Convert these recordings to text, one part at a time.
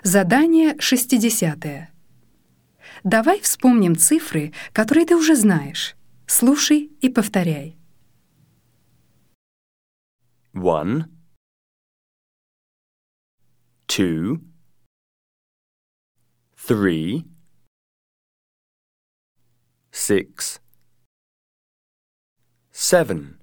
Задание 60. Давай вспомним цифры, которые ты уже знаешь. Слушай и повторяй. 1, 2, 3, 6, 7.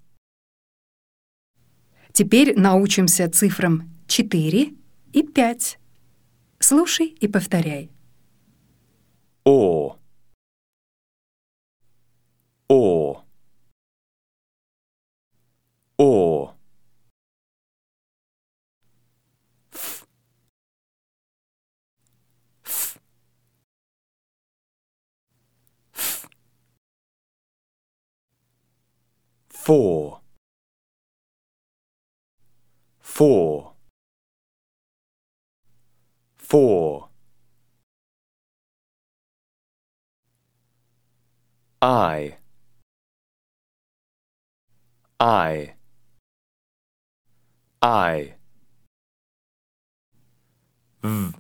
Теперь научимся цифрам 4 и 5. Слушай и повторяй. Or, or, or. F, f, f. 4, 4, 4. I, I, I. V,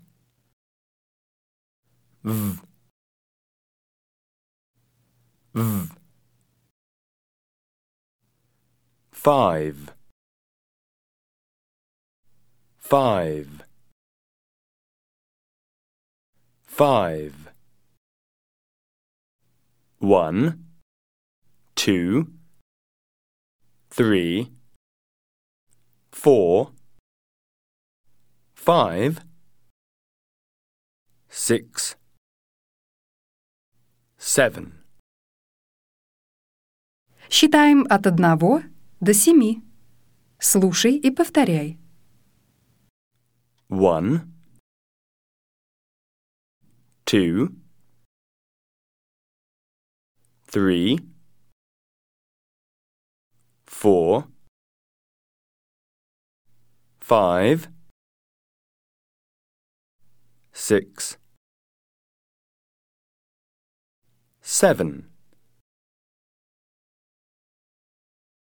v, v. 5, 5, 5. 1, 2, 3, 4, 5, 6, 7. Считаем от 1 до 7. Слушай и повторяй. 1, 2, 3, 4, 5, 6, 7.